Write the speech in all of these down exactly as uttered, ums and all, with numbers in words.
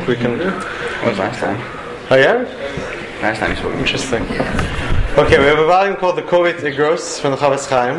think we can... What was last time? Oh yeah? Last time you spoke. Interesting. Okay, we have a volume called the Kovetz Igros from the Chofetz Chaim.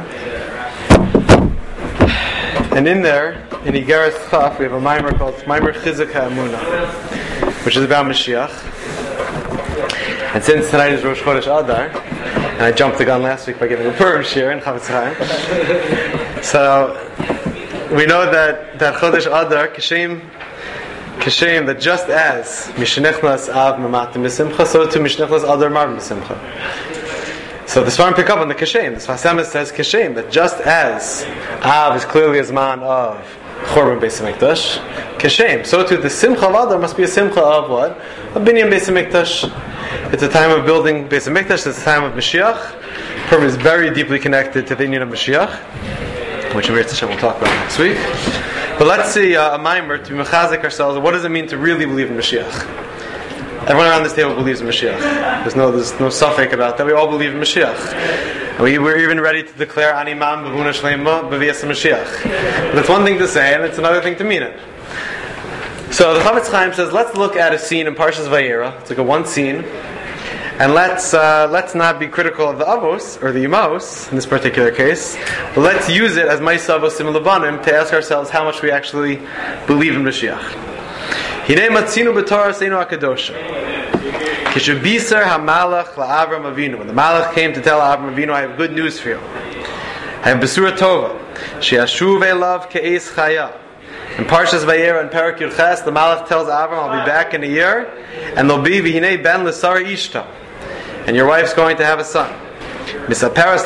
And in there, in Igeres Chaf, we have a mimer called Mimer Chizuk HaEmunah, which is about Mashiach. And since tonight is Rosh Chodesh Adar, and I jumped the gun last week by giving a Purim shir in Chofetz Chaim, so we know that that Chodesh Adar, Kishem, Kishem, that just as Mishnechnas Av Mamatim B'Simcha, so too Mishnechnas Adar Marv B'Simcha. So the Svarim pick up on the Kishem. The Sfas Emes says Kishem, that just as Av is clearly a Zman of Chorban Beis HaMikdash, Kishem, so too the Simcha of Adar must be a Simcha of what? A Binyan Beis HaMikdash. It's a time of building Beis HaMikdash, it's a time of Mashiach. Purim is very deeply connected to the Inyan of Mashiach, which Mir Tzashem will talk about next week. But let's see uh, a mimer to be mechazik ourselves. What does it mean to really believe in Mashiach? Everyone around this table believes in Mashiach. There's no there's no suffix about that. We all believe in Mashiach. And we we're even ready to declare Animam B'Vuna Shleima B'Vias Mashiach. But it's one thing to say, and it's another thing to mean it. So the Chofetz Chaim says, let's look at a scene in Parshas Vayera. It's like a one scene. And let's uh, let's not be critical of the avos or the imos in this particular case, but let's use it as ma'aseh avos sim levanim to ask ourselves how much we actually believe in Mashiach. Hinei matzinu b'Torah seinu hakadosha. Kishabiser hamalach la'Avram Avinu. When the Malach came to tell Avram Avinu, I have good news for you. I have besura tova. She'ashuv elav ke'es chaya. In Parshas Vayera and Perak Yud Ches, the Malach tells Avram, I'll be back in a year, and there'll be v'hinei ben l'sara ishta. And your wife's going to have a son. The Torah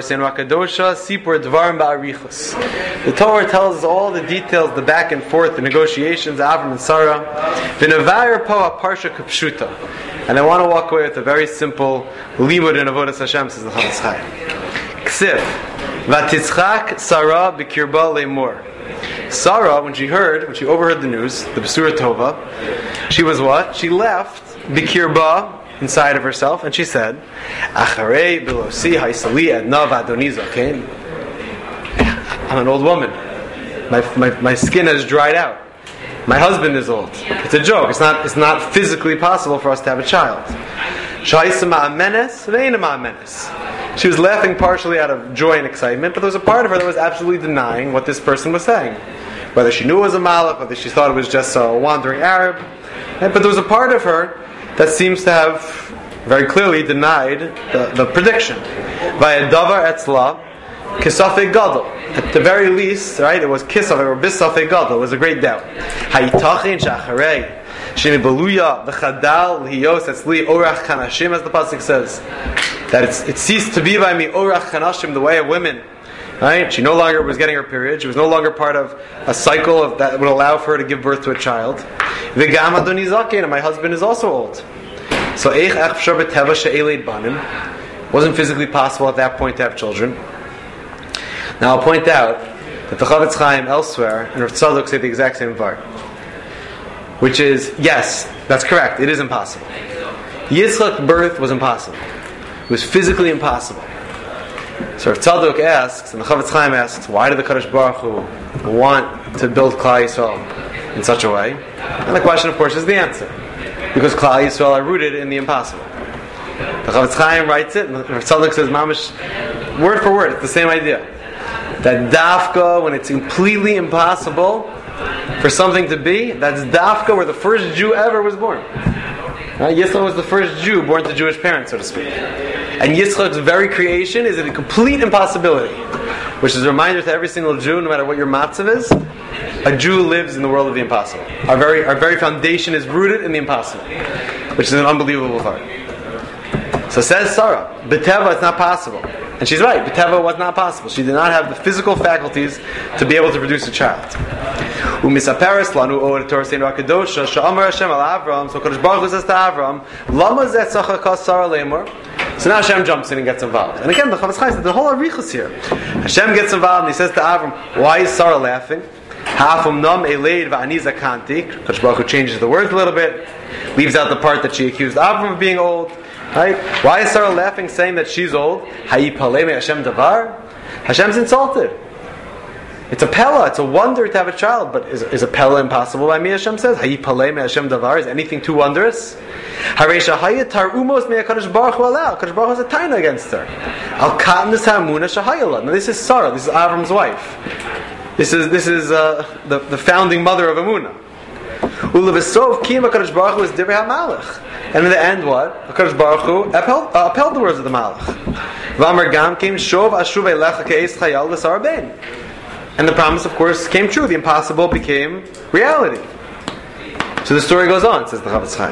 tells us all the details, the back and forth, the negotiations, Avram and Sarah. And I want to walk away with a very simple limud in Avodas Hashem, says the Chofetz Chaim. Ksiv vatitzchak Sarah b'kirba le'mor. Sarah, when she heard, when she overheard the news, the Besura Tova, she was what? She left b'kirba, inside of herself, and she said, Acharei bilosi haisali adnav adoni zaken. I'm an old woman. My, my my skin has dried out. My husband is old. It's a joke. It's not it's not physically possible for us to have a child. She was laughing partially out of joy and excitement, but there was a part of her that was absolutely denying what this person was saying. Whether she knew it was a malach, whether she thought it was just a wandering Arab. But there was a part of her that seems to have very clearly denied the, the prediction. Vaya davar etzla kisafei gadol. At the very least, right, it was kisafei or bisafei gadol. It was a great doubt. Hayitachin shacharei sheni beluya v'chadal liyos etzli orach chanashim, as the pasuk says, that it's, it ceased to be by me orach chanashim, the way of women. Right? She no longer was getting her period. She was no longer part of a cycle of that would allow for her to give birth to a child. V'gam adoni zaken, and my husband is also old. So eich ach pshar b'teva she'eleid banim. Wasn't physically possible at that point to have children. Now I'll point out that the Chofetz Chaim elsewhere and Rav Tzadok say the exact same var, which is, yes, that's correct. It is impossible. Yitzchak's birth was impossible. It was physically impossible. So Rav Tzadok asks, and the Chofetz Chaim asks, why did the Kadosh Baruch Hu want to build Klal Yisrael in such a way? And the question, of course, is the answer. Because Klal Yisrael are rooted in the impossible. The Chofetz Chaim writes it, and Rav Tzadok says, mamish, word for word, it's the same idea. That dafka, when it's completely impossible for something to be, that's dafka where the first Jew ever was born. Right? Yitzchak was the first Jew born to Jewish parents, so to speak. And Yitzchak's very creation is a complete impossibility, which is a reminder to every single Jew, no matter what your matzav is, a Jew lives in the world of the impossible. Our very our very foundation is rooted in the impossible, which is an unbelievable heart. So says Sarah, B'teva, it's not possible. And she's right, B'teva was not possible. She did not have the physical faculties to be able to produce a child. Umisaperes lanu or Torah seinu hakadosha she'amar Hashem al Avram. So Kadosh Baruch Hu says to Avram, Lama zeh tzachaka Sarah lemor. So now Hashem jumps in and gets involved. And again, the Chofetz Chaim said the whole arichus here. Hashem gets involved and he says to Avram, why is Sarah laughing? Hafum nam eleid va'ani zakanti. Kadosh Baruch Hu changes the words a little bit, leaves out the part that she accused Avram of being old. Right? Why is Sarah laughing, saying that she's old? Hayi palei me Hashem davar. Hashem's insulted. It's a pella, it's a wonder to have a child, but is, is a pella impossible by me, Hashem says? Hayi palei me Hashem davar, is anything too wondrous? Haresha hayat tar umos me HaKadosh Baruch Hu aleh, HaKadosh Baruch Hu has a taina against her. Al katnus ha'amuna shahayala. Now this is Sarah, this is Avram's wife. This is this is uh, the, the founding mother of Amunah. Ulevesov kiyam HaKadosh Baruch Hu is divrei ha'malach. And in the end, what? HaKadosh Baruch Hu upheld, uh, upheld the words of the Malach. V'amar gam kim shov ashuv elecha ke'es chayal v'sar bein. And the promise, of course, came true. The impossible became reality. So the story goes on, says the Chafetz Chaim.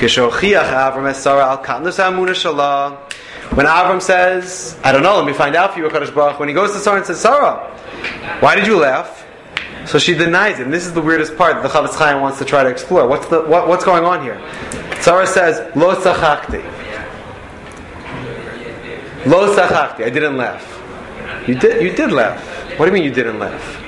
When Avram says, I don't know, let me find out for you, HaKadosh Baruch Hu. When he goes to Sarah and says, Sarah, why did you laugh? So she denies it. And this is the weirdest part that the Chafetz Chaim wants to try to explore. What's the what, what's going on here? Sarah says, Lo tzachakti. Lo tzachakti. I didn't laugh. You did. You did laugh. What do you mean you didn't laugh?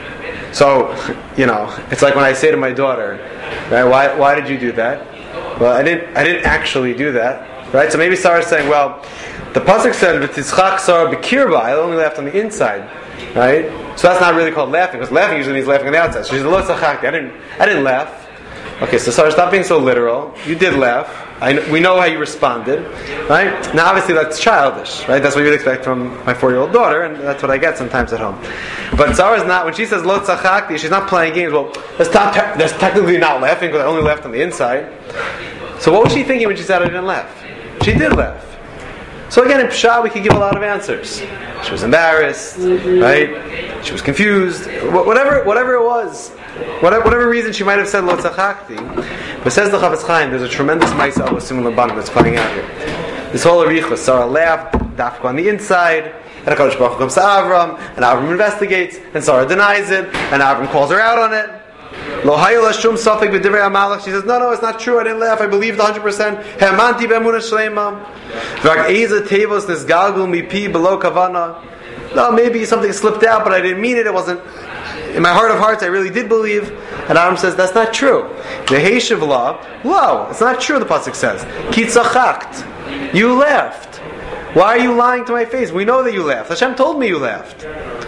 So, you know, it's like when I say to my daughter, right? Why? Why did you do that? Well, I didn't. I didn't actually do that, right? So maybe Sarah's saying, well, the pasuk said, "V'titzchak Sarah b'kirba." I only laughed on the inside, right? So that's not really called laughing, because laughing usually means laughing on the outside. So she's lo tzachakti. I didn't. I didn't laugh. Okay, so Sarah, stop being so literal. You did laugh. I, we know how you responded, right? Now, obviously, that's childish, right? That's what you'd expect from my four-year-old daughter, and that's what I get sometimes at home. But Sarah's not, when she says lo tzachakti, she's not playing games. Well, that's, not te- that's technically not laughing because I only laughed on the inside. So what was she thinking when she said I didn't laugh? She did laugh. So again, in Pshat, we could give a lot of answers. She was embarrassed, right? She was confused. Wh- whatever, whatever it was. Whatever, whatever reason she might have said lo tzachakti, but says the Chafetz Chaim, there's a tremendous ma'isa of similar bond that's playing out here. This whole arichah, Sarah laughed, dafka on the inside, and HaKadosh Baruch Hu comes to Avram, and Avram investigates, and Sarah denies it, and Avram calls her out on it. Lo hayol shum safek b'divrei hamalach. She says, no, no, it's not true. I didn't laugh. I believed one hundred percent. Hamanti b'emunah shleima. V'rak eiza tevos nisgalgul mipi below kavana. No, maybe something slipped out, but I didn't mean it. It wasn't. In my heart of hearts, I really did believe. And Avram says, that's not true. The Heishiv law, no, it's not true, the pasuk says. Ki tzachakt. You laughed. Why are you lying to my face? We know that you laughed. Hashem told me you laughed.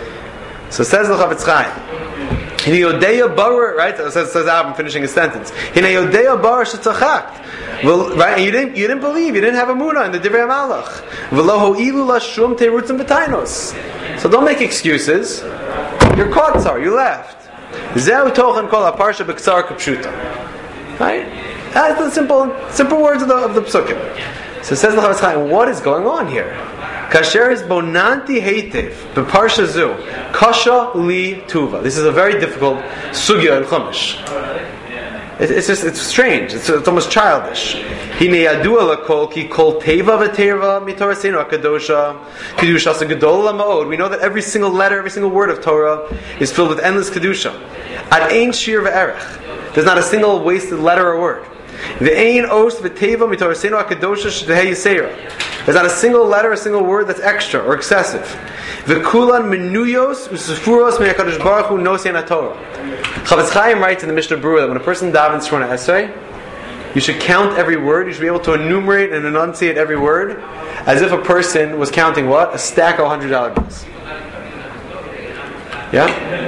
So says the Chafetz Chaim. Hine yodeya bar, right? So says, says Avram, finishing his sentence. Hine yodeya bar shetzachakt. Well, right? And you didn't, you didn't believe. You didn't have a munah in the divrei hamalach. V'lo ho'ilu lashum teirutzim b'tainos. So don't make excuses. You're caught, Sarah. You laughed. Zeu tochen kol haparsha b'ksar k'pshuta. Right? That's the simple, simple words of the of the psukim. So it says the Chafetz Chaim, what is going on here? Kasher is bonanti heitev b'parsha zu kasha li tuva. This is a very difficult sugya in Chumash. It, it's just it's strange. It's, it's almost childish. Hine yadua lakol ki kol teva v'teva mitorasenu akadosha kedusha segedol lamaod. We know that every single letter, every single word of Torah is filled with endless kedusha. Ad ein shir ve'erech. There's not a single wasted letter or word. Ve'ein os v'teva mitorasenu akadosha shtehei yisera. There's not a single letter, a single word that's extra or excessive. V'kulan menuyos u'sefuros me'akadosh baruch hu nosein haTorah. Chafetz Chaim writes in the Mishnah Berurah that when a person davens Shemona Esrei, you should count every word. You should be able to enumerate and enunciate every word as if a person was counting what? A stack of one hundred dollar bills. Yeah?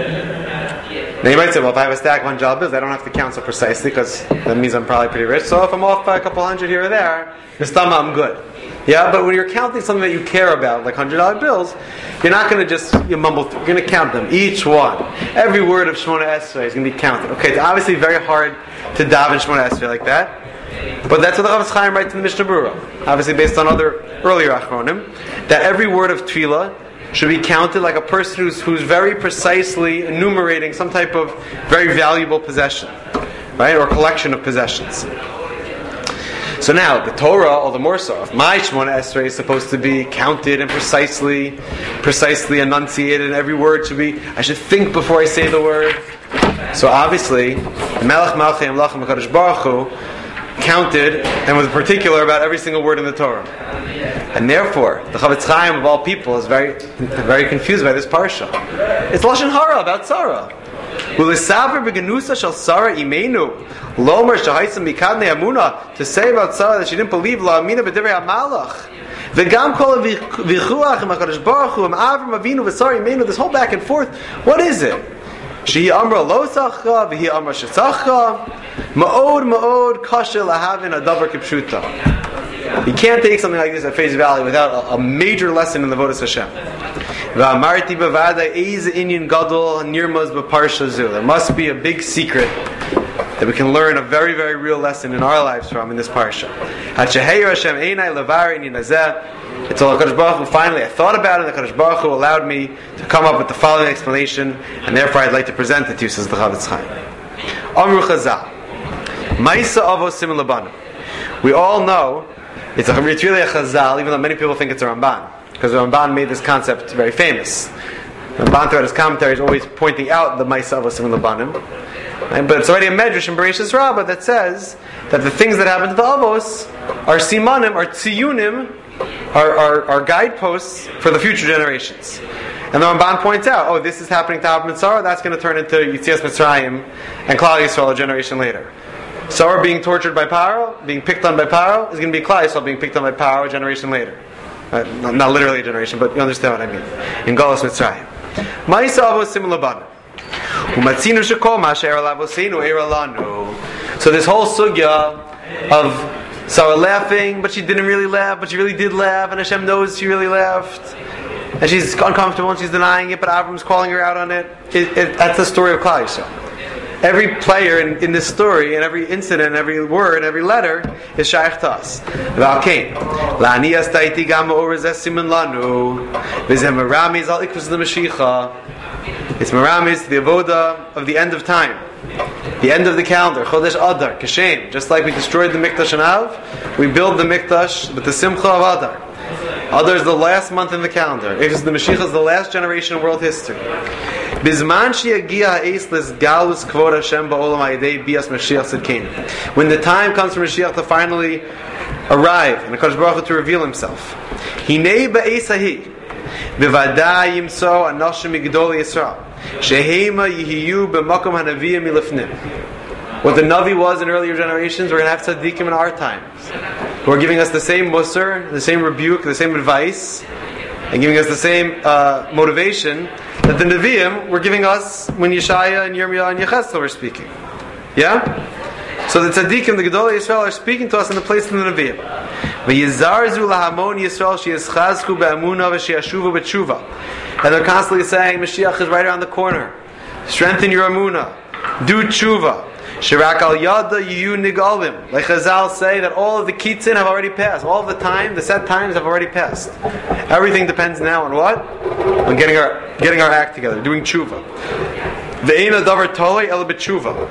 Now you might say, well, if I have a stack of one hundred dollar bills, I don't have to count so precisely because that means I'm probably pretty rich. So if I'm off by a couple hundred here or there, Nistama, I'm good. Yeah, but when you're counting something that you care about, like one hundred dollar bills, you're not going to just you mumble through. You're going to count them, each one. Every word of Shemona Esrei is going to be counted. Okay, it's obviously very hard to daven Shemona Esrei like that, but that's what the Chafetz Chaim writes in the Mishnah Berurah, obviously based on other earlier Achronim, that every word of Tefillah should be counted like a person who's, who's very precisely enumerating some type of very valuable possession, right, or collection of possessions. So now, the Torah, all the more so, if my Shemona Esrei is supposed to be counted and precisely, precisely enunciated, and every word should be, I should think before I say the word. So obviously, Melech Malchei Amlachim HaKadosh Baruch Hu counted and was particular about every single word in the Torah. And therefore, the Chafetz Chaim of all people is very, very confused by this parsha. It's Lashon Hara about Sarah. Ulisaver b'genusa shel Sarah imenu lomer shahaisam mikadnei amuna, to say about Sarah that she didn't believe la amina b'divrei hamalach V'gam kol v'chuach ha'kadosh baruch hu ha'avram avinu v'sari meinu. This whole back and forth. What is it? Shehi amra lo tzachcha v'hi amra shetzachcha. Ma'od ma'od kasha lahavin adavar kipshuta. You can't take something like this at face value without a, a major lesson in the Vodas Hashem. V'amarti b'vada eiz inyan gadol nirmaz b'parsha zu. There must be a big secret that we can learn a very, very real lesson in our lives from in this parsha. Hacheheir Hashem einai levar inyan hazeh. It's all HaKadosh Baruch Hu. Finally, I thought about it, and the HaKadosh Baruch Hu allowed me to come up with the following explanation, and therefore I'd like to present it to you, says the Chavetz Chaim. Amru Chazal. Ma'isa avos sim labanim. We all know it's, a, it's really a Chazal, even though many people think it's a Ramban, because the Ramban made this concept very famous. The Ramban throughout his commentary is always pointing out the Ma'isa avos sim labanim. Right? But it's already a medrash in Bereshis Rabbah that says that the things that happen to the avos are simanim, are tziyunim, are, are, are guideposts for the future generations. And the Ramban points out, oh, this is happening to Avram and Sarah, that's going to turn into Yitzias Mitzrayim and Klal Yisrael a generation later. Sarah being tortured by Paro, being picked on by Paro, is going to be Klal Yisrael being picked on by Paro a generation later. Uh, not, not literally a generation, but you understand what I mean. In Galus Mitzrayim. Ma'isa avos sim labanim. Umatzinu shekol ma'asher lavosinu eira lanu. So this whole sugya of Sarah laughing, but she didn't really laugh, but she really did laugh, and Hashem knows she really laughed. And she's uncomfortable and she's denying it, but Avram's calling her out on it. it, it that's the story of Klal Yisrael. Every player in, in this story, and every incident, every word, every letter is shaykh to us. V'alkein, la'aniyas ta'iti gam ma'or zeh siman lanu, v'zeh meramiz al ikvus l'mashicha. It's meramiz, the avoda of the end of time. The end of the calendar, Chodesh Adar, Kashem. Just like we destroyed the Mikdash in Av, we build the Mikdash with the Simcha of Adar. Adar is the last month in the calendar. It is the Mashiach is the last generation in world history. Bizman she'agia ha'es l'sgalus kvod Hashem ba'olam ha'idei bias Mashiach tzidkeinu. When the time comes for Mashiach to finally arrive and the HaKadosh Baruch Hu to reveal Himself, Hinei ba'es hahi b'vadai yimso anoshim migdol Yisrael. Shehema yihiyu b'makom hanaviyim milifnim. What the Navi was in earlier generations, we're going to have tzaddikim in our times, who are giving us the same musar, the same rebuke, the same advice, and giving us the same uh, motivation that the Nevi'im were giving us when Yeshaya and Yirmiyah and Yechezkel were speaking. Yeah? So the tzaddikim, the Gedolei Yisrael, are speaking to us in the place of the Nevi'im. V'yizarzu lahamon Yisrael sheyischazku be'amuna v'sheyashuvu b'tshuva. And they're constantly saying, Mashiach is right around the corner. Strengthen your amuna. Do tshuva. Shirak al yada yiyu nigalim. Like Chazal say that all of the kitzin have already passed. All of the time, the set times have already passed. Everything depends now on what? On getting our getting our act together, doing tshuva. Ve'ena davar tolei el b'tshuva.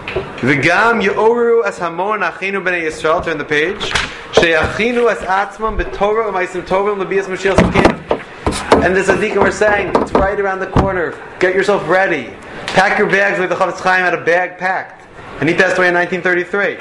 V'gam ye'oru as hamon achinu b'nei Yisrael. Turn the page. She'achinu as atzmam b'torah u'maisim tovim l'biyas Mashiach tzidkeinu. And the tzaddikim are saying, it's right around the corner. Get yourself ready. Pack your bags like the Chavetz Chaim had a bag packed. And he passed away in nineteen thirty-three.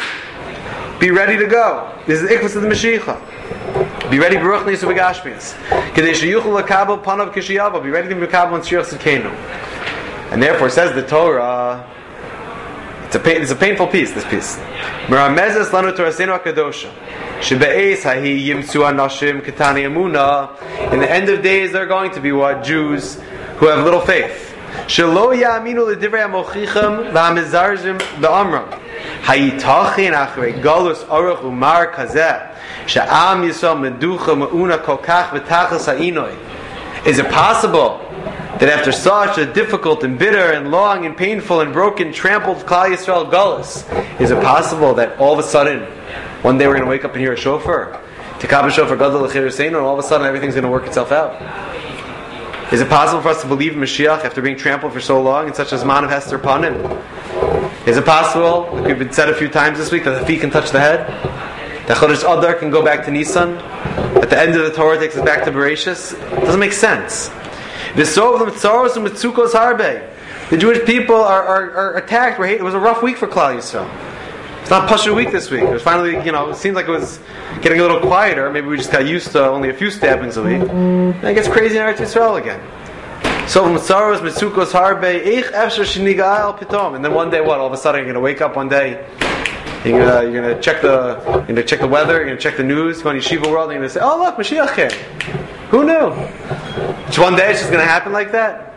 Be ready to go. This is the ikvus of the Mashiach. Be ready, Baruch Nisu V'gashmias. Kedei sheyuchel l'kabel panav kishiyavo. Be ready to mekabel and Mashiach tzidkeinu. And therefore, says the Torah, it's a, pain, it's a painful piece, this piece. Meramezes lanu torasenu hakadosha. Shebe'es hahi yimtzu anashim ketani emuna. In the end of days, there are going to be what? Jews who have little faith. Shelo ya'aminu l'divrei hamochicham v'hamizarjim ba'amram. Hayitachin achrei galus aruch umar kazeh. She'am yisrael meducha ma'una kolkach v'tachas ha'inoi. Is it possible that after such a difficult and bitter and long and painful and broken, trampled Klal Yisrael galus, is it possible that all of a sudden, one day we're going to wake up and hear a shofar, Tekab shofar gadol l'chir seinu, and all of a sudden everything's going to work itself out? Is it possible for us to believe in Mashiach after being trampled for so long in such a zman of Hester Panim? Is it possible, like we've been said a few times this week, that the feet can touch the head? That Chodesh Adar can go back to Nisan? That the end of the Torah takes us back to Bereshis? It doesn't make sense. The Jewish people are, are, are attacked. It was a rough week for Klal Yisrael. It's not Pasha week this week. It was finally, you know, it seems like it was getting a little quieter. Maybe we just got used to only a few stabbings a week. And it gets crazy in Eretz Yisrael again. So Mitzaros, Mitzukos, Harbe, Ich Efshar Shiniga Al Pitom. And then one day, what? All of a sudden, you're going to wake up one day You're gonna, you're gonna check the, you're gonna check the weather. You're gonna check the news. You go on Yeshiva World, and you're gonna say, "Oh look, Mashiach came." Who knew? Just one day it's just gonna happen like that.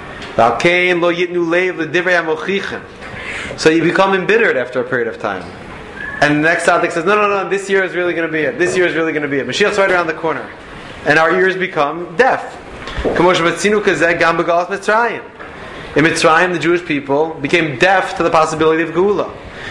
So you become embittered after a period of time. And the next tzaddik says, no, no, no, this year is really going to be it. This year is really going to be it. Mashiach's right around the corner. And our ears become deaf. In Mitzrayim, the Jewish people became deaf to the possibility of Geula.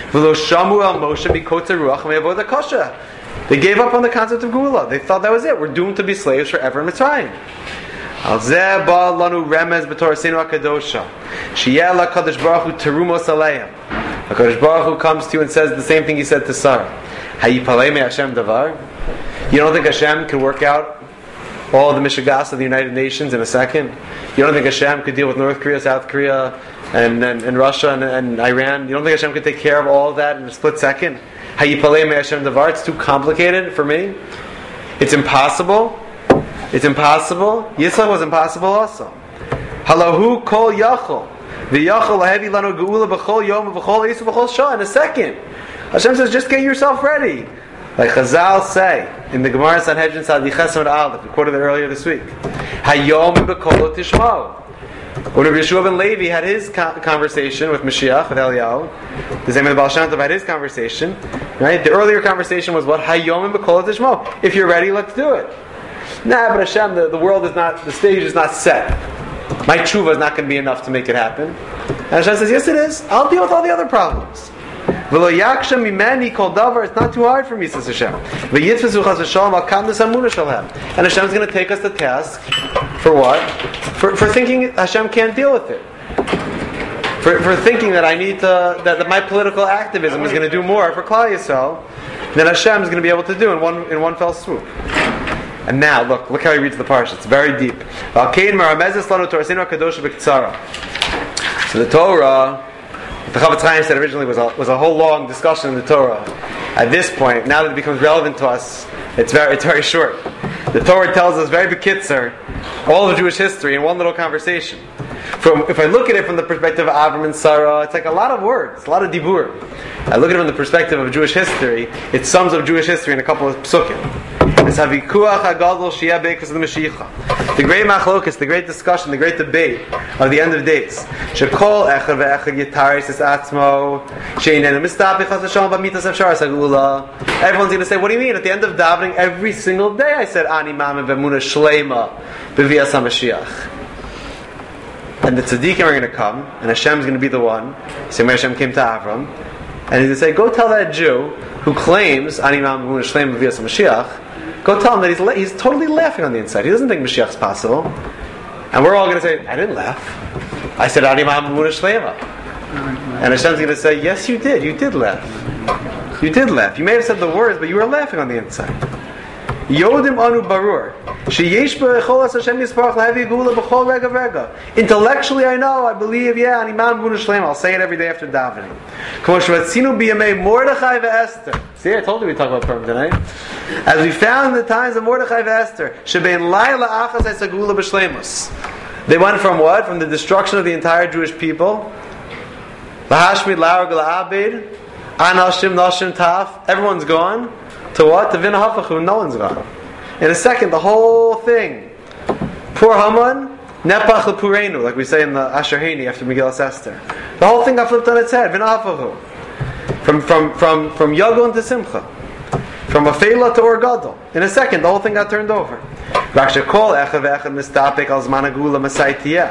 They gave up on the concept of Geula. They thought that was it. We're doomed to be slaves forever in Mitzrayim. Al zeh ba lanu remez b'torasenu hakadosha sheyeh lakadosh baruch hu terumos aleim. HaKadosh Baruch Hu comes to you and says the same thing he said to Sarah. Hayipalei me Hashem davar. You don't think Hashem can work out all the mishagas of the United Nations in a second? You don't think Hashem could deal with North Korea, South Korea, and, and, and Russia and, and Iran? You don't think Hashem could take care of all of that in a split second? Hayipalei me Hashem davar. It's too complicated for me. It's impossible. It's impossible. Yitzchak was impossible also. Halahu kol yachol. V'yachol lahevi lanu geula b'chol yom v'chol isu v'chol shah. In a second, Hashem says, just get yourself ready. Like Chazal say in the Gemara Sanhedrin Sadi Chesed Aleph, we quoted it earlier this week. Hayom b'kolo tishmo. When Rabbi Yeshua ben Levi had his conversation with Mashiach, with Eliyahu, the same as Baal Shem Tov had his conversation, right? The earlier conversation was what? Hayom b'kolo tishmo. If you're ready, let's do it. Nah, but Hashem, the, the world is not, the stage is not set. My tshuva is not going to be enough to make it happen. And Hashem says, yes it is. I'll deal with all the other problems. V'lo yakshem mimeni kol davar. It's not too hard for me, says Hashem. V'yitzvah chas v'shalom al kamdas hamuna shalhem. And Hashem's going to take us to task for what? For, for thinking Hashem can't deal with it. For, for thinking that I need to, that, that my political activism is going to do more for Klal Yisrael than Hashem is going to be able to do in one in one fell swoop. And now, look, look how he reads the parsha. It's very deep. So the Torah, the Chavetz Chaim said originally was a, was a whole long discussion in the Torah. At this point, now that it becomes relevant to us, it's very it's very short. The Torah tells us very bekitzer all of Jewish history in one little conversation. From, if I look at it from the perspective of Avram and Sarah, it's like a lot of words, a lot of dibur. I look at it from the perspective of Jewish history, it sums up Jewish history in a couple of psukim. It's havikuach hagadol sheyeh beikus of the Mashiach. The great machlokus, the great discussion, the great debate of the end of days. Shekol echad ve'echad yitaris es atzmo she'inenu mistapich chas v'shalom b'mitas efshar sagula. Everyone's going to say, what do you mean? At the end of davening, every single day I said ani ma'ameh v'emunah shleima b'vias HaMashiach. And the tzaddikim are going to come, and Hashem's going to be the one. Same way Hashem came to Avram, and he's going to say, go tell that Jew who claims ani ma'ameh v'emunah shleima b'vias HaMashiach. Go tell him that he's la- he's totally laughing on the inside. He doesn't think Mashiach's possible. And we're all going to say, I didn't laugh. I said, Ani ma'am v'emunah shleima. And Hashem's going to say, yes, you did. You did laugh. You did laugh. You may have said the words, but you were laughing on the inside. Yodim anu barur. Sheyesh be'echolas Hashem yisparach lahevi geula b'chol rega v'rega. Intellectually, I know, I believe, yeah, Ani ma'am v'emunah shleima. I'll say it every day after davening. K'mo shvatzinu b'yamei Mordechai ve'Esther. See, I told you we talk about Purim tonight. As we found in the times of Mordechai ve'Esther, shebein layla achas esagula b'shleimus. They went from what? From the destruction of the entire Jewish people. Lahashmid la'arg la'abed. Anashim nashim taf. Everyone's gone. To what? To Vina Hafachu. No one's gone. In a second, the whole thing. Poor Haman. Nepach l'purenu. Like we say in the Asher Hani after Megillas Esther. The whole thing got flipped on its head. Vina Hafachu. From from from from Yagon to Simcha, from Afela to Or Gadol. In a second, the whole thing got turned over. Rakshakol echad ve'echad mistapek al zman hagula masaytiyeh.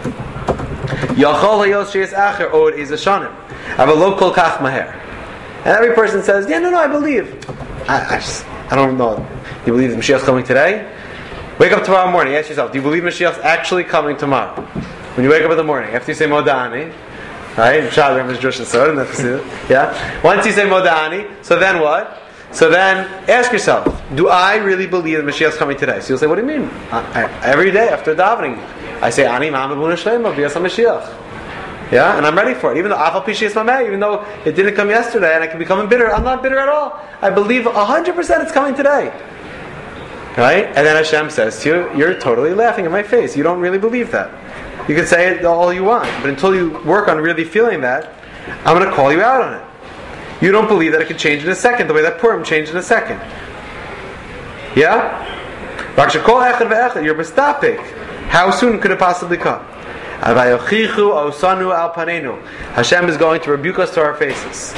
Yachol hayos sheyes acher od is a shanim. Avalo kol kach maher. And every person says, yeah, no, no, I believe. I, I just, I don't know. Do you believe Mashiach's coming today? Wake up tomorrow morning. Ask yourself, do you believe Mashiach's actually coming tomorrow? When you wake up in the morning, after you say Modani. Right? Shadram is Jewish and so yeah. Once you say Modani, so then what? So then ask yourself, do I really believe that Mashiach's coming today? So you'll say, what do you mean? I, I, every day after davening, I say Ani ma'ameh v'emunah shleima b'vias HaMashiach. Yeah, and I'm ready for it. Even though Afal Pi She'es Mameh, even though it didn't come yesterday and I can become bitter, I'm not bitter at all. I believe one hundred percent it's coming today. Right? And then Hashem says to you, you're totally laughing in my face. You don't really believe that. You can say it all you want, but until you work on really feeling that, I'm going to call you out on it. You don't believe that it can change in a second, the way that Purim changed in a second. Yeah? You're mistapik. How soon could it possibly come? Hashem is going to rebuke us to our faces.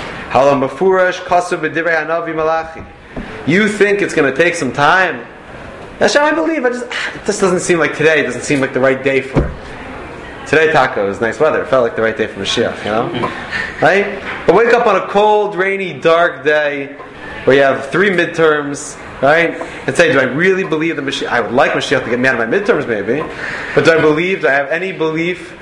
You think it's going to take some time? Hashem, I believe. I just, it just doesn't seem like today. It doesn't seem like the right day for it. Today, taco, is nice weather. It felt like the right day for Mashiach, you know? Right? But wake up on a cold, rainy, dark day where you have three midterms, right? And say, do I really believe that Mashiach? I would like Mashiach to get me out of my midterms, maybe. But do I believe? Do I have any belief?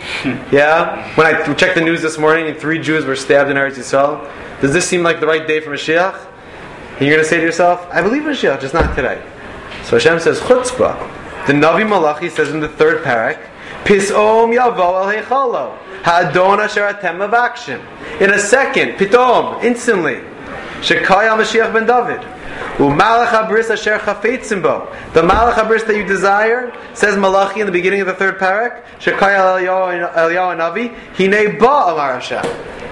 Yeah? When I checked the news this morning and three Jews were stabbed in Eretz Yisrael, does this seem like the right day for Mashiach? And you're going to say to yourself, I believe in Mashiach, just not today. So Hashem says, chutzpah. The Navi Malachi says in the third parak, Pisom yavo el heichalo, ha'adon asher atem mavakshim. In a second, pitom, instantly, shekaya Mashiach ben David. U'malach habris asher chafetzim bo. The malach habris that you desire, says Malachi in the beginning of the third parak, shekaya Eliyahu Navi, hinei ba amar Hashem.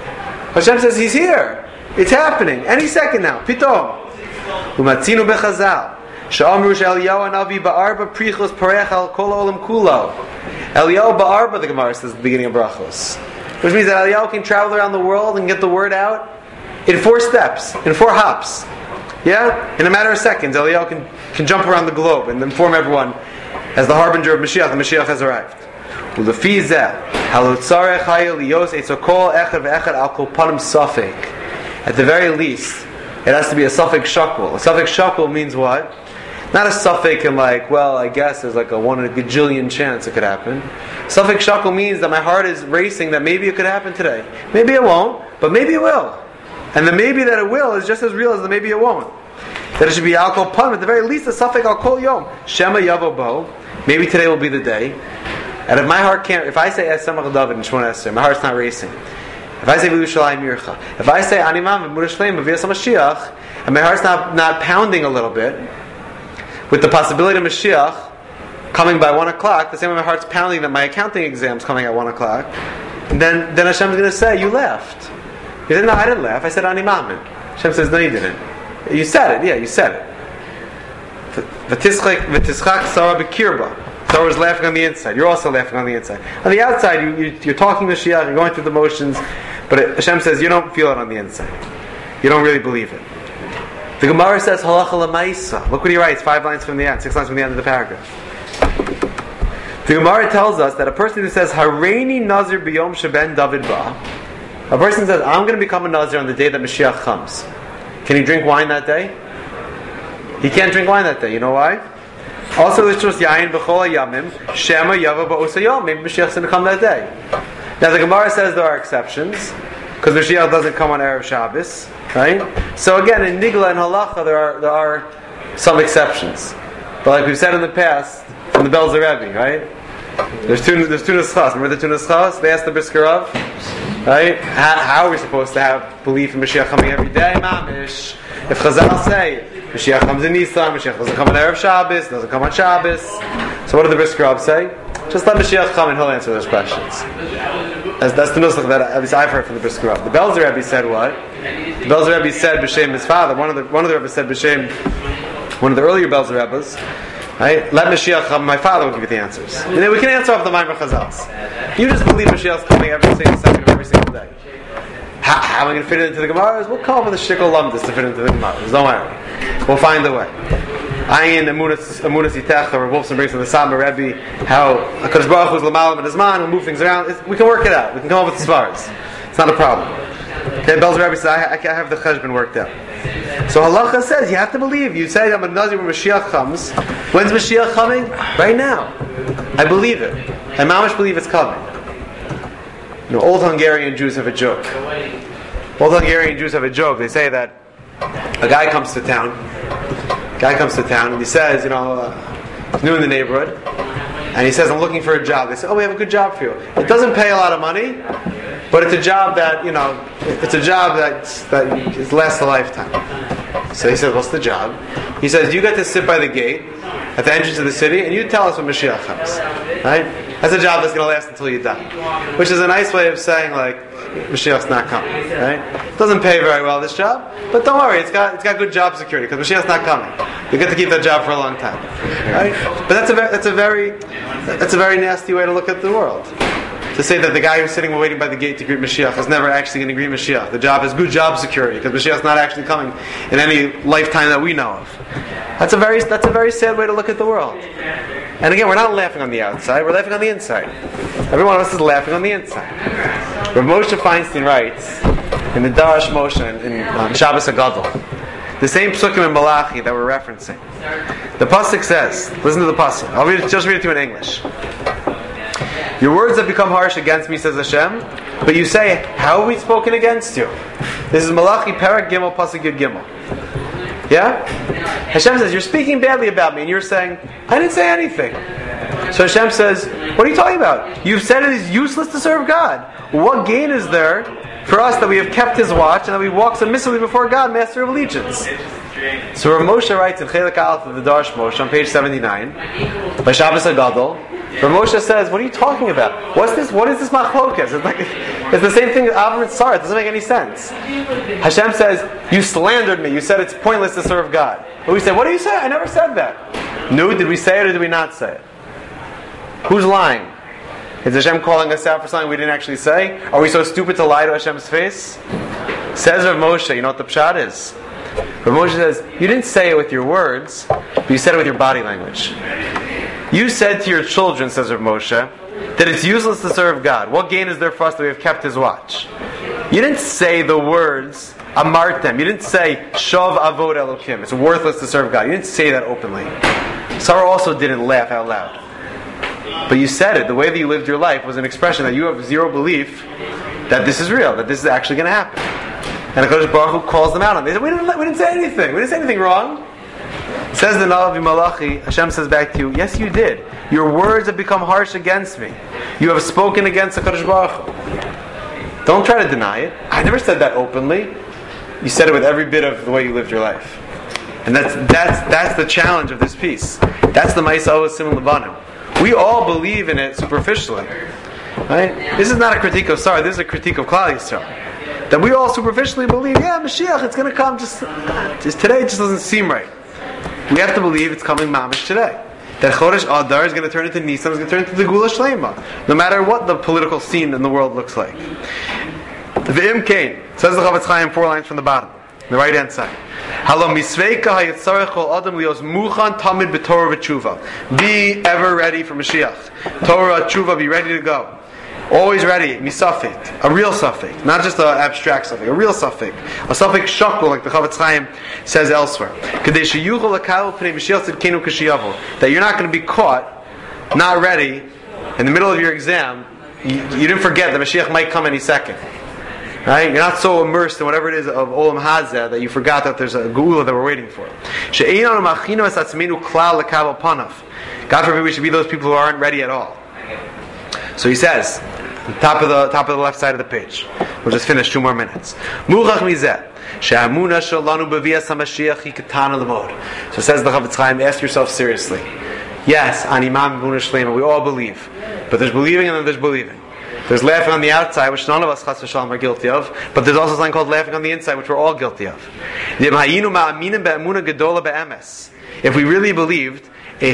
Hashem says He's here. It's happening. Any second now. Pitom. U'matzinu bechazal. Sha'amru she'Eliyahu Navi ba'arba prichos parech al kol olam kulo. Eliyahu ba'arba, the Gemara says at the beginning of Brachos. Which means that Eliyahu can travel around the world and get the word out in four steps, in four hops. Yeah? In a matter of seconds, Eliyahu can, can jump around the globe and inform everyone as the harbinger of Mashiach, the Mashiach has arrived. U'lefi zeh, halotzarech ha'eliyos etzokol echad ve'echad al kol panim safek. At the very least, it has to be a suffix shakul. A suffix shakul means what? Not a suffix in like, well, I guess there's like a one in a gajillion chance it could happen. Suffix shakul means that my heart is racing that maybe it could happen today. Maybe it won't, but maybe it will. And the maybe that it will is just as real as the maybe it won't. That it should be al kol panim, at the very least a suffix al kol yom. Shema yavo bo. Maybe today will be the day. And if my heart can't, if I say Es Samach David in Shmona Esrei, my heart's not racing. If I say V'Yushalayim Yircha, if I say Animam V'Mur Shleim V'Vias HaMashiach, and my heart's not, not pounding a little bit, with the possibility of Mashiach coming by one o'clock, the same way my heart's pounding that my accounting exam's coming at one o'clock, then then Hashem's going to say, you laughed. You said, no, I didn't laugh. I said Animam. Hashem says, no, you didn't. You said it. Yeah, you said it. V'tischak Sarah b'kirba. Sarah was laughing on the inside. You're also laughing on the inside. On the outside, you, you, you're talking Mashiach, you're going through the motions, but it, Hashem says you don't feel it on the inside. You don't really believe it. The Gemara says halacha l'maisa. Look what he writes, five lines from the end, six lines from the end of the paragraph. The Gemara tells us that a person who says Hareini Nazir b'yom sheben David ba, a person says I'm going to become a Nazir on the day that Mashiach comes. Can he drink wine that day? He can't drink wine that day. You know why? Also, there's just yayin b'chol yamim shema yava ba'osayom. Maybe Mashiach's going to come that day. Now the Gemara says there are exceptions because Mashiach doesn't come on Erev Shabbos, right? So again, in Nigla and Halacha, there are there are some exceptions. But like we've said in the past, from the Belzer Rebbe, right? There's two there's two neschas. Remember the two neschas? They asked the Brisker Rav, right? How, how are we supposed to have belief in Mashiach coming every day, mamish? If Chazal say Mashiach comes in Nisan, Mashiach doesn't come on Erev Shabbos, doesn't come on Shabbos. So what did the Brisker Rav say? Just let Mashiach come and he'll answer those questions. That's, that's the nusach that at least I've heard from the Brisker Rav. The Belzer Rebbe said what? The Belzer Rebbe said b'shem his father. One of the one of the Rebbe said b'shem one of the earlier Belzer Rebbes. Right? Let Mashiach come. My father will give you the answers. And then we can answer off the Maimer Chazals. You just believe Mashiach's coming every single second of every single day. How, how am I going to fit it into the Gemaras? We'll come up with a shikol lumdus to fit into the Gemaras. Don't worry. We'll find a way. Ayin Amunas Yitech, or Wolfson brings from the Sama Rebbe, how HaKadosh Baruch Hu is L'malam and Hazman, we'll move things around. It's, we can work it out. We can come up with the svaras. It's not a problem. Okay, Belzer Rebbe says, I, I can't have the cheshbon worked out. So Halacha says, you have to believe. You say, I'm a Nazir when Mashiach comes. When's Mashiach coming? Right now. I believe it. I mamish believe it's coming. You know, old Hungarian Jews have a joke. Old Hungarian Jews have a joke. They say that a guy comes to town. A guy comes to town and he says, you know, uh, he's new in the neighborhood. And he says, I'm looking for a job. They say, oh, we have a good job for you. It doesn't pay a lot of money, but it's a job that, you know, it's a job that that lasts a lifetime. So he says, what's the job? He says, you get to sit by the gate at the entrance of the city and you tell us when Mashiach comes. Right? That's a job that's going to last until you die. Which is a nice way of saying, like, Mashiach's not coming. Right? It doesn't pay very well, this job, but don't worry, it's got it's got good job security because Mashiach's not coming. You get to keep that job for a long time. Right? But that's a very, that's a very that's a very nasty way to look at the world. To say that the guy who's sitting waiting by the gate to greet Mashiach is never actually going to greet Mashiach. The job is good job security because Mashiach's not actually coming in any lifetime that we know of. That's a very that's a very sad way to look at the world. And again, we're not laughing on the outside; we're laughing on the inside. Every one of us is laughing on the inside. Rav Moshe Feinstein writes in the Darash Moshe in, in um, Shabbos HaGadol, the same psukim in Malachi that we're referencing. The pasuk says, "Listen to the pasuk. I'll read it, just read it to you in English." Your words have become harsh against me, says Hashem, but you say, how have we spoken against you? This is Malachi Perek Gimel Pasuk Yud Gimel. Yeah? Hashem says, you're speaking badly about me, and you're saying, I didn't say anything. So Hashem says, what are you talking about? You've said it is useless to serve God. What gain is there for us that we have kept His watch and that we walk submissively before God, Master of Allegiance? So Rav Moshe writes in Chelek Aleph of the Darash Moshe on page seventy-nine, by Shabbos HaGadol, Rav Moshe says, what are you talking about? What's this? What is this machlokas? It's like it's the same thing as Avram and Sarah. It doesn't make any sense. Hashem says, you slandered me. You said it's pointless to serve God. But we say, what do you say? I never said that. No, did we say it or did we not say it? Who's lying? Is Hashem calling us out for something we didn't actually say? Are we so stupid to lie to Hashem's face? Says Rav Moshe, you know what the pshat is? Rav Moshe says, you didn't say it with your words, but you said it with your body language. You said to your children, says Rav Moshe, that it's useless to serve God. What gain is there for us that we have kept His watch? You didn't say the words, amartem. You didn't say, shav avod elokim. It's worthless to serve God. You didn't say that openly. Sarah also didn't laugh out loud. But you said it. The way that you lived your life was an expression that you have zero belief that this is real, that this is actually going to happen. And HaKadosh Baruch Hu calls them out on it. They said, we didn't, we didn't say anything. We didn't say anything wrong. Says the Nalavi Malachi, Hashem says back to you, yes you did. Your words have become harsh against me. You have spoken against HaKadosh Baruch Hu. Don't try to deny it. I never said that openly. You said it with every bit of the way you lived your life. And that's that's that's the challenge of this piece. That's the Ma'aseh Osim Lebanim. We all believe in it superficially. Right? This is not a critique of Sarah, this is a critique of Klal Yisrael. That we all superficially believe, yeah, Mashiach, it's going to come, just, just today it just doesn't seem right. We have to believe it's coming mamish today. That Chodesh Adar is going to turn into Nisan, is going to turn into the Gula Shlema. No matter what the political scene in the world looks like. V'im Kain, says the Chavetz Chaim, four lines from the bottom, the right hand side. Be ever ready for Mashiach. Torah, Tshuva, be ready to go. Always ready, misafik, a real safik, not just an abstract safik, a real safik, a safik shakul, like the Chavetz Chaim says elsewhere. That you're not going to be caught, not ready, in the middle of your exam. You, you didn't forget that Mashiach might come any second. Right? You're not so immersed in whatever it is of Olam Hazeh that you forgot that there's a geula that we're waiting for. God forbid we should be those people who aren't ready at all. So he says, top of the top of the left side of the page. We'll just finish two more minutes. Muchach mizeh. So says the Chavetz Chaim, ask yourself seriously. Yes, Animam B'Muna Shlema, we all believe. But there's believing and then there's believing. There's laughing on the outside, which none of us Chas v'Shalom are guilty of, but there's also something called laughing on the inside, which we're all guilty of. If we really believed, the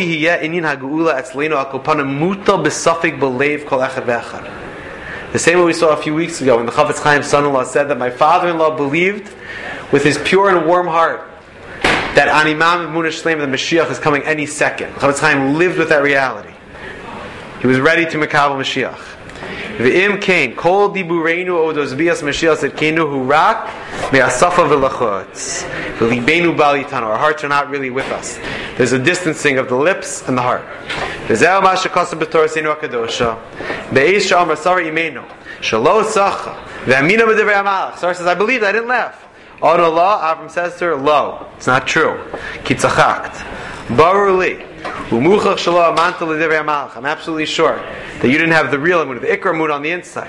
same way we saw a few weeks ago when the Chavetz Chaim's son-in-law said that my father-in-law believed with his pure and warm heart that Animam B'Muna Shlema, the Mashiach is coming any second. Chavetz Chaim lived with that reality. He was ready to Mekabel Mashiach. V'im kain kol dibureinu odos bias Mashiach tzedkenu hu rak me'asafa v'lachotz v'libenu bal yitanu. Our hearts are not really with us. There's a distancing of the lips and the heart. V'zeh ma shekasam b'torah seinu hakadosha be'ez sha'amar Sarah imenu shalo sacha v'amina b'divrei hamalach. Sarah says, I believed, I didn't laugh. Oh no, lo. Avram says to her, lo, it's not true. Ki tzachakt barur li. I'm absolutely sure that you didn't have the real emunah, the ikra emunah on the inside.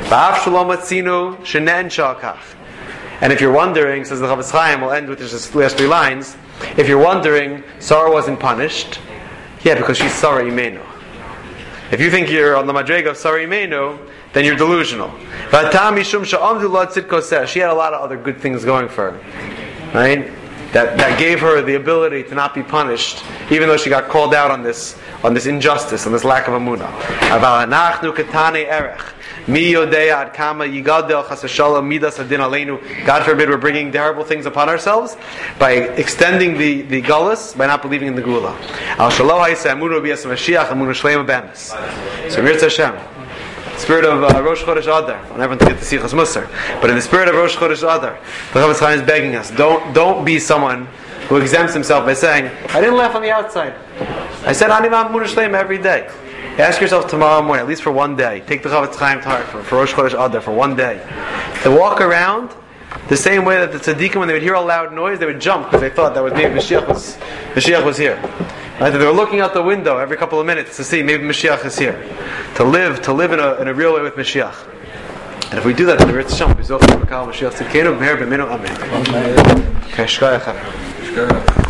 And if you're wondering, says the Chavetz Chaim, we'll end with just the last three lines. If you're wondering, Sarah wasn't punished, yeah, because she's Sarah Imenu. If you think you're on the madrega of Sari Menu, then you're delusional. She had a lot of other good things going for her, right? That that gave her the ability to not be punished, even though she got called out on this on this injustice, on this lack of amunah. God forbid we're bringing terrible things upon ourselves by extending the, the gullus, by not believing in the gula. So Mirza Hashem, spirit of uh, Rosh Chodesh Adar. I never get to see Sichas Musar, but in the spirit of Rosh Chodesh Adar, the Chofetz Chaim is begging us: don't don't be someone who exempts himself by saying, "I didn't laugh on the outside. I said Ani Ma'amunah Shleima every day." Ask yourself tomorrow morning, at least for one day, take the Chofetz Chaim to heart for, for Rosh Chodesh Adar for one day, to walk around the same way that the tzaddikim, when they would hear a loud noise, they would jump because they thought that was maybe Mashiach was Mashiach was here. Right? They were looking out the window every couple of minutes to see maybe Mashiach is here. To live, to live in a in a real way with Mashiach. And if we do that, then the Ritz Hashem will be Zochar B'Kal Mashiach Tzidkenu B'Meher B'Minu Amen. Okay, Shkoyach.